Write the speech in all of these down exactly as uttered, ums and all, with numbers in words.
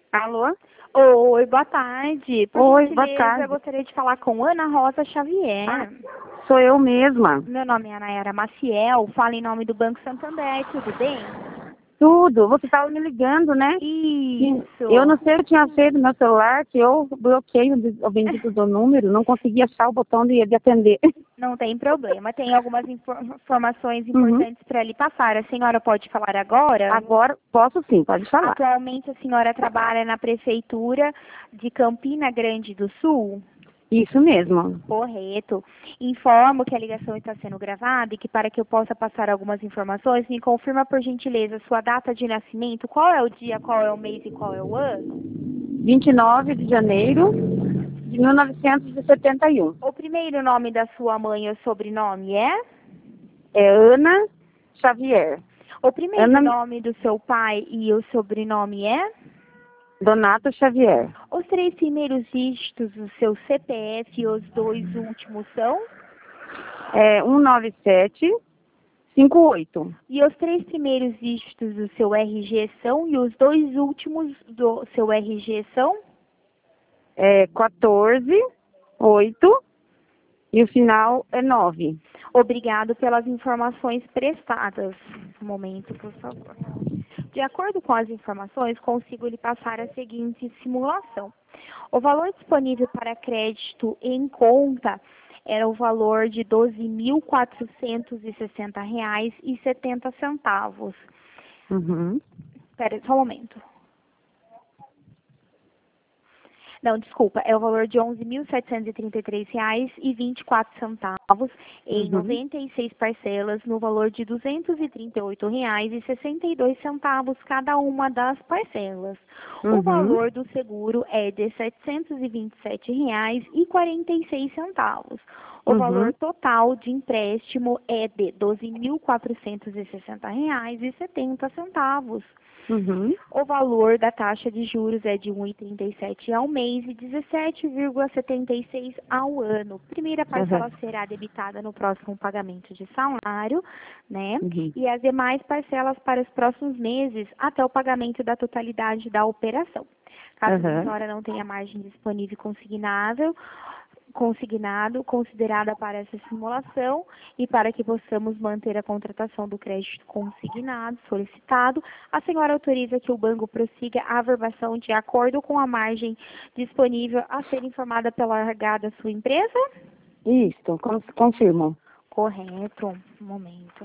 Alô? Oi, boa tarde. Por Oi, boa gentileza, tarde. eu gostaria de falar com Ana Rosa Ah, Xavier. sou eu mesma. Meu nome é Anayara Maciel, falo em nome do Banco Santander, tudo bem? Tudo. Você estava me ligando, né? Sim. Eu Isso. não sei o que tinha feito no meu celular, que eu bloqueei o des- o bendito do número, não consegui achar o botão de, de atender. Não tem problema. Tem algumas infor- informações Uhum. importantes para lhe passar. A senhora pode falar agora? Agora, posso sim, pode falar. Atualmente a senhora trabalha na Prefeitura de Campina Grande do Sul? Isso mesmo. Correto. Informo que a ligação está sendo gravada e que para que eu possa passar algumas informações, me confirma por gentileza sua data de nascimento, qual é o dia, qual é o mês e qual é o ano? vinte e nove de janeiro de mil novecentos e setenta e um. O primeiro nome da sua mãe ou sobrenome é? É Ana Xavier. O primeiro Ana nome do seu pai e o sobrenome é? Donato Xavier. Os três primeiros dígitos do seu C P F e os dois últimos são? É cento e noventa e sete cinquenta e oito. E os três primeiros dígitos do seu R G são? E os dois últimos do seu R G são? É quatorze, oito e o final é nove. Obrigado pelas informações prestadas. Um momento, por favor. De acordo com as informações, consigo lhe passar a seguinte simulação. O valor disponível para crédito em conta era o valor de doze mil quatrocentos e sessenta reais e setenta centavos. Uhum. Espera só um momento. Não, desculpa, é o valor de onze mil setecentos e trinta e três reais e vinte e quatro centavos em Uhum. noventa e seis parcelas no valor de duzentos e trinta e oito reais e sessenta e dois centavos cada uma das parcelas. O Uhum. valor do seguro é de setecentos e vinte e sete reais e quarenta e seis centavos. O Uhum. valor total de empréstimo é de doze mil quatrocentos e sessenta reais e setenta centavos. Uhum. O valor da taxa de juros é de um vírgula trinta e sete ao mês e dezessete vírgula setenta e seis ao ano. Primeira parcela Uhum. será debitada no próximo pagamento de salário, né? Uhum. E as demais parcelas para os próximos meses até o pagamento da totalidade da operação. Caso a Uhum. senhora não tenha margem disponível e consignável, consignado, considerada para essa simulação e para que possamos manter a contratação do crédito consignado solicitado, a senhora autoriza que o banco prossiga a averbação de acordo com a margem disponível a ser informada pela R H da sua empresa? Isso, con- confirmo. Correto. Um momento.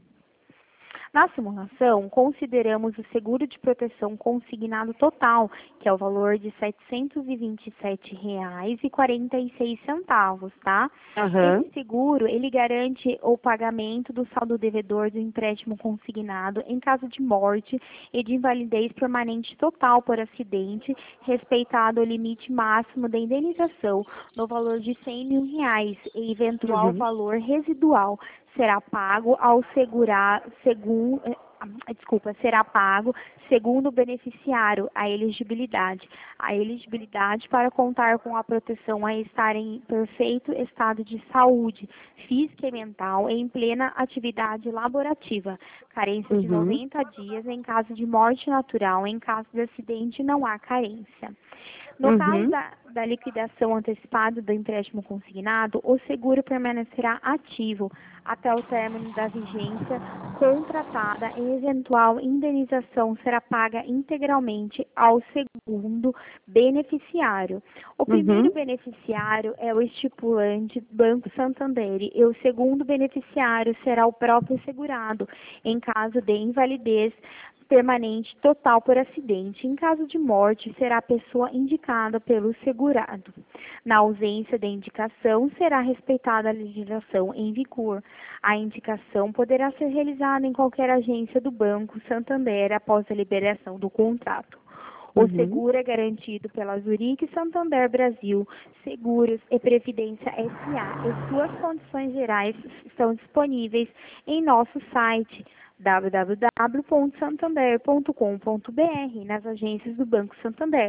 Na simulação, consideramos o seguro de proteção consignado total, que é o valor de setecentos e vinte e sete reais e quarenta e seis centavos, tá? Uhum. Esse seguro, ele garante o pagamento do saldo devedor do empréstimo consignado em caso de morte e de invalidez permanente total por acidente, respeitado o limite máximo da indenização no valor de cem mil reais e eventual Uhum. valor residual será pago ao segurar, segundo, desculpa, será pago segundo o beneficiário a elegibilidade. A elegibilidade para contar com a proteção a estar em perfeito estado de saúde física e mental em plena atividade laborativa. Carência de Uhum. noventa dias em caso de morte natural. Em caso de acidente, não há carência. No caso Uhum. da, da liquidação antecipada do empréstimo consignado, o seguro permanecerá ativo até o término da vigência contratada e eventual indenização será paga integralmente ao segundo beneficiário. O primeiro Uhum. beneficiário é o estipulante Banco Santander e o segundo beneficiário será o próprio segurado, em caso de invalidez permanente total por acidente. Em caso de morte, será a pessoa indicada pelo segurado. Na ausência da indicação, será respeitada a legislação em vigor. A indicação poderá ser realizada em qualquer agência do Banco Santander após a liberação do contrato. O Uhum. seguro é garantido pela Zurique Santander Brasil Seguros e Previdência S A e suas condições gerais estão disponíveis em nosso site w w w ponto santander ponto com ponto b r nas agências do Banco Santander.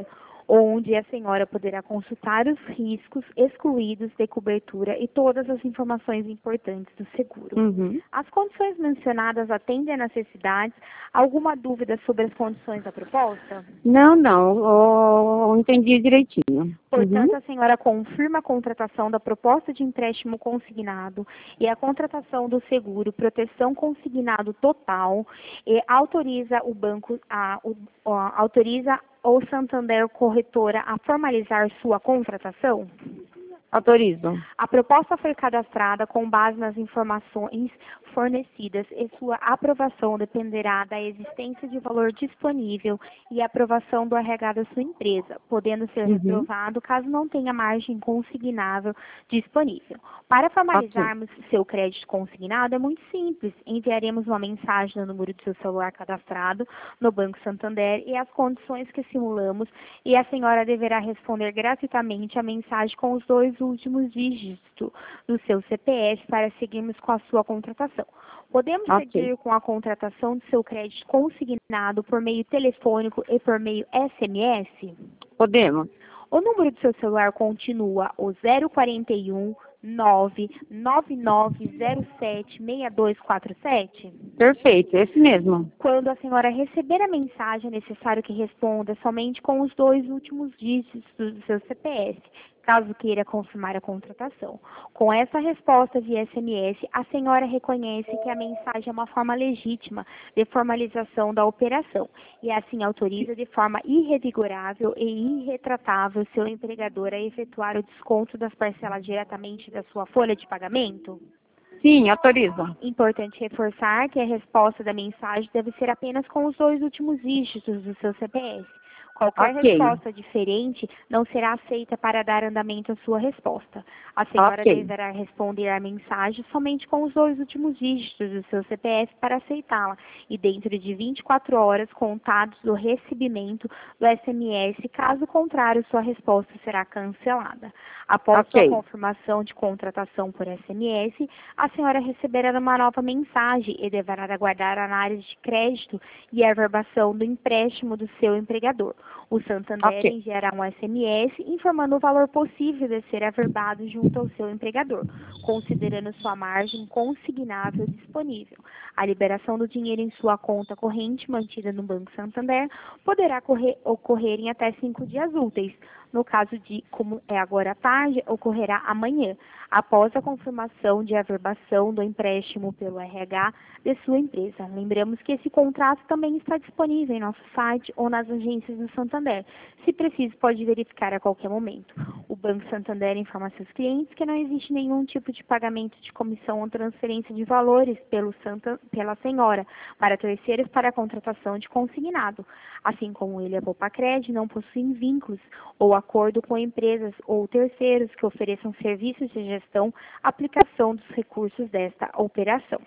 onde a senhora poderá consultar os riscos excluídos de cobertura e todas as informações importantes do seguro. Uhum. As condições mencionadas atendem às necessidades? Alguma dúvida sobre as condições da proposta? Não, não, eu, eu entendi direitinho. Portanto, Uhum. a senhora confirma a contratação da proposta de empréstimo consignado e a contratação do seguro proteção consignado total e autoriza o banco a, o, a autoriza o Santander Corretora a formalizar sua contratação? Autorizo. A proposta foi cadastrada com base nas informações fornecidas e sua aprovação dependerá da existência de valor disponível e aprovação do R H da sua empresa, podendo ser Uhum. reprovado caso não tenha margem consignável disponível. Para formalizarmos okay. seu crédito consignado é muito simples. Enviaremos uma mensagem no número do seu celular cadastrado no Banco Santander e as condições que simulamos e a senhora deverá responder gratuitamente a mensagem com os dois últimos dígitos do seu C P F para seguirmos com a sua contratação. Podemos okay. seguir com a contratação do seu crédito consignado por meio telefônico e por meio S M S? Podemos. O número do seu celular continua o zero quarenta e um, nove nove nove zero sete seis dois quatro sete? Perfeito, esse mesmo. Quando a senhora receber a mensagem, é necessário que responda somente com os dois últimos dígitos do seu C P F, caso queira confirmar a contratação. Com essa resposta via S M S, a senhora reconhece que a mensagem é uma forma legítima de formalização da operação e assim autoriza de forma irrevigorável e irretratável seu empregador a efetuar o desconto das parcelas diretamente da sua folha de pagamento? Sim, autorizo. Importante reforçar que a resposta da mensagem deve ser apenas com os dois últimos dígitos do seu C P F. Qualquer okay. resposta diferente não será aceita para dar andamento à sua resposta. A senhora okay. deverá responder à mensagem somente com os dois últimos dígitos do seu C P F para aceitá-la e dentro de vinte e quatro horas contados do recebimento do S M S, caso contrário, sua resposta será cancelada. Após okay. sua confirmação de contratação por S M S, a senhora receberá uma nova mensagem e deverá aguardar a análise de crédito e a averbação do empréstimo do seu empregador. O Santander okay. enviará um S M S informando o valor possível de ser averbado junto ao seu empregador, considerando sua margem consignável disponível. A liberação do dinheiro em sua conta corrente mantida no Banco Santander poderá correr, ocorrer em até cinco dias úteis. No caso de, como é agora à tarde, ocorrerá amanhã, após a confirmação de averbação do empréstimo pelo R H de sua empresa. Lembramos que esse contrato também está disponível em nosso site ou nas agências do Santander. Se preciso, pode verificar a qualquer momento. O Banco Santander informa seus clientes que não existe nenhum tipo de pagamento de comissão ou transferência de valores pelo Santa, pela senhora para terceiros para a contratação de consignado. Assim como ele, a Bopacred, não possuem vínculos ou acordo com empresas ou terceiros que ofereçam serviços de gestão, aplicação dos recursos desta operação.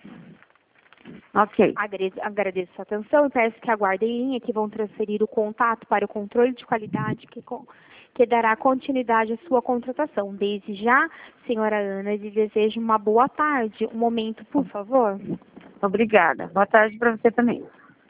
Ok. Agradeço a sua atenção e peço que aguardem em linha que vão transferir o contato para o controle de qualidade que, que dará continuidade à sua contratação. Desde já, senhora Ana, lhe desejo uma boa tarde. Um momento, por favor. Obrigada. Boa tarde para você também.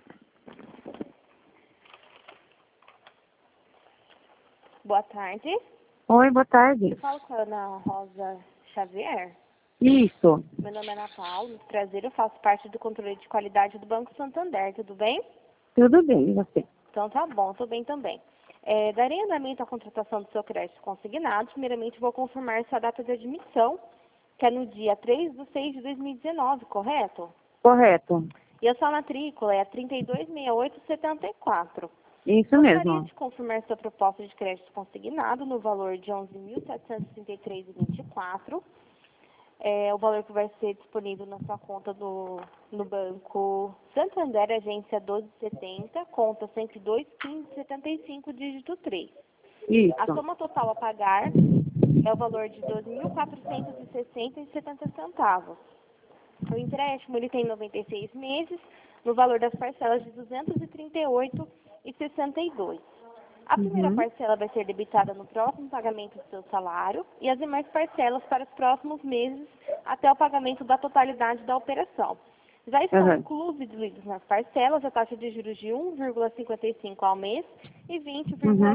Boa tarde. Oi, boa tarde. Eu falo com a Ana Rosa Xavier. Isso. Meu nome é Ana Paula. Prazer, eu faço parte do controle de qualidade do Banco Santander. Tudo bem? Tudo bem, e você? Então tá bom, tudo bem também. É, darei andamento à contratação do seu crédito consignado. Primeiramente, vou confirmar sua data de admissão, que é no dia três de seis de dois mil e dezenove, correto? Correto. E a sua matrícula é trinta e dois sessenta e oito setenta e quatro. Isso Gostaria mesmo. de confirmar sua proposta de crédito consignado no valor de onze mil setecentos e trinta e três reais e vinte e quatro centavos. É o valor que vai ser disponível na sua conta do, no Banco Santander, agência doze setenta, conta cento e dois, quinze, setenta e cinco, dígito três. Isso. A soma total a pagar é o valor de doze mil quatrocentos e sessenta reais e setenta centavos. O empréstimo ele tem noventa e seis meses, no valor das parcelas de duzentos e trinta e oito reais e sessenta e dois centavos. A primeira Uhum. parcela vai ser debitada no próximo pagamento do seu salário e as demais parcelas para os próximos meses até o pagamento da totalidade da operação. Já estão Uhum. inclusos e diluídos nas parcelas a taxa de juros de um vírgula cinquenta e cinco ao mês e vinte vírgula vinte e sete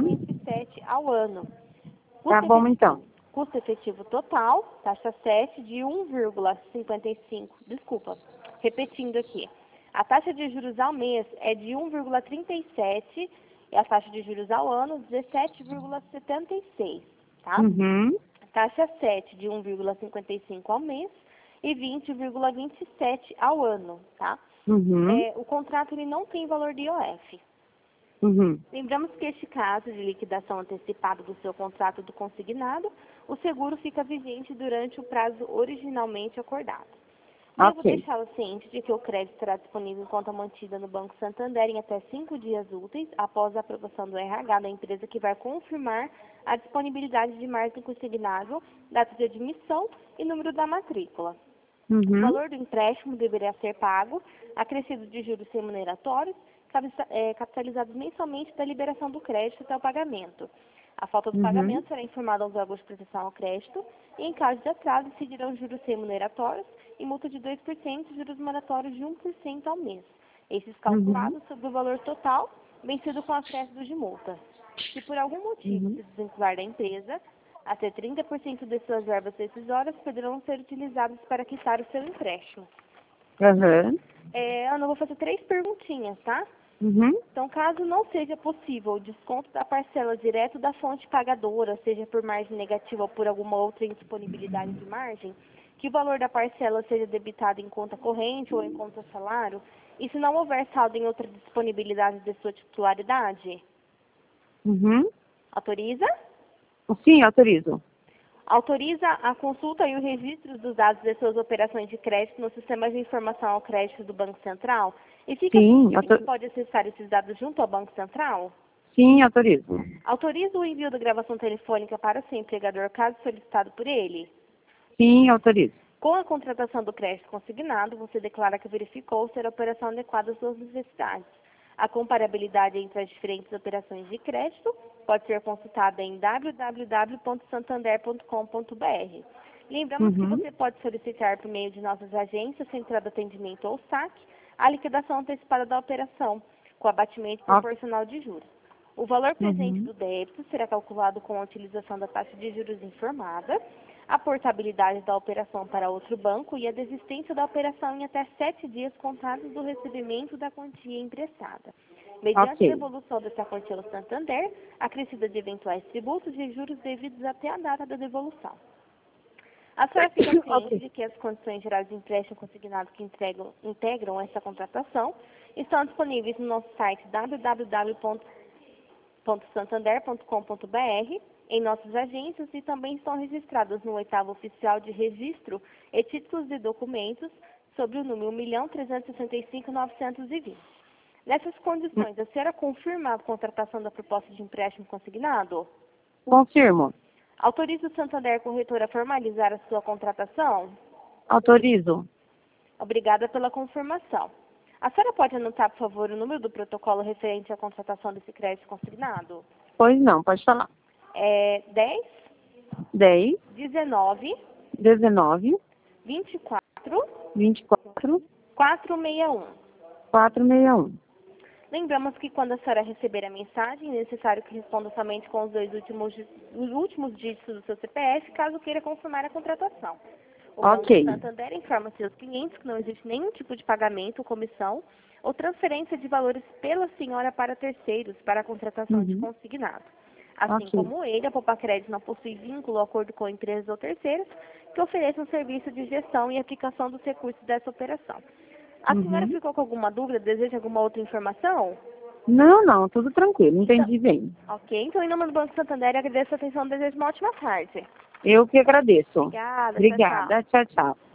sete ao ano. Custo Tá bom, efetivo, então. Custo efetivo total, taxa sete de um vírgula cinquenta e cinco, desculpa, repetindo aqui. A taxa de juros ao mês é de um vírgula trinta e sete e a taxa de juros ao ano dezessete vírgula setenta e seis, tá? Uhum. Taxa sete de um vírgula cinquenta e cinco ao mês e vinte vírgula vinte e sete ao ano, tá? Uhum. É, o contrato ele não tem valor de I O F. Uhum. Lembramos que este caso de liquidação antecipada do seu contrato do consignado, o seguro fica vigente durante o prazo originalmente acordado. Devo Ok. deixá-lo ciente de que o crédito estará disponível em conta mantida no Banco Santander em até cinco dias úteis após a aprovação do R H da empresa que vai confirmar a disponibilidade de margem consignável, data de admissão e número da matrícula. O Uhum. valor do empréstimo deverá ser pago, acrescido de juros remuneratórios, capitalizados mensalmente da liberação do crédito até o pagamento. A falta do Uhum. pagamento será informada aos órgãos de proteção ao crédito e, em caso de atraso, incidirão juros remuneratórios e multa de dois por cento e juros moratórios de um por cento ao mês. Esses calculados sobre o valor total, vencido com acréscimo de multa. Se por algum motivo Uhum. se desvincular da empresa, até trinta por cento de suas verbas decisórias poderão ser utilizadas para quitar o seu empréstimo. Uhum. É, Ana, eu vou fazer três perguntinhas, tá? Uhum. Então, caso não seja possível o desconto da parcela direto da fonte pagadora, seja por margem negativa ou por alguma outra indisponibilidade de margem, que o valor da parcela seja debitado em conta corrente ou em conta salário, e se não houver saldo em outra disponibilidade de sua titularidade? Uhum. Autoriza? Sim, autorizo. Autoriza a consulta e o registro dos dados de suas operações de crédito no sistema de informação ao crédito do Banco Central? E fica Sim, ciente autor... que pode acessar esses dados junto ao Banco Central? Sim, autorizo. Autoriza o envio da gravação telefônica para o seu empregador, caso solicitado por ele? Sim, autorizo. Com a contratação do crédito consignado, você declara que verificou ser a operação adequada às suas necessidades. A comparabilidade entre as diferentes operações de crédito pode ser consultada em w w w ponto santander ponto com ponto b r. Lembramos Uhum. que você pode solicitar por meio de nossas agências, central de atendimento ou S A C, a liquidação antecipada da operação, com abatimento proporcional de juros. O valor presente Uhum. do débito será calculado com a utilização da taxa de juros informada, a portabilidade da operação para outro banco e a desistência da operação em até sete dias contados do recebimento da quantia emprestada. Mediante Ok. a devolução dessa quantia ao Santander, acrescida de eventuais tributos e juros devidos até a data da devolução. A senhora fica ciente Ok. de que as condições gerais de empréstimo consignado que entregam, integram essa contratação estão disponíveis no nosso site w w w ponto santander ponto com ponto b r, em nossas agências e também estão registradas no oitavo oficial de registro e títulos de documentos sobre o número um milhão trezentos e sessenta e cinco mil novecentos e vinte. Nessas condições, a senhora confirma a contratação da proposta de empréstimo consignado? Confirmo. Autoriza o Santander Corretora a formalizar a sua contratação? Autorizo. Obrigada pela confirmação. A senhora pode anotar, por favor, o número do protocolo referente à contratação desse crédito consignado? Pois não, pode falar. É dez, dez, dezenove, dezenove, vinte e quatro, vinte e quatro, quatrocentos e sessenta e um. quatrocentos e sessenta e um. Lembramos que quando a senhora receber a mensagem, é necessário que responda somente com os dois últimos, os últimos dígitos do seu C P F, caso queira confirmar a contratação. O Ok. Banco Santander informa seus clientes que não existe nenhum tipo de pagamento, comissão ou transferência de valores pela senhora para terceiros para a contratação Uhum. de consignado. Assim Ok. como ele, a Poupa Crédito não possui vínculo ou acordo com empresas ou terceiros que ofereçam serviço de gestão e aplicação dos recursos dessa operação. A Uhum. senhora ficou com alguma dúvida? Deseja alguma outra informação? Não, não, tudo tranquilo, entendi bem. Ok, então em nome do Banco Santander, agradeço a atenção e desejo uma ótima tarde. Eu que agradeço. Obrigada, tchau, tchau. Obrigada, tchau, tchau.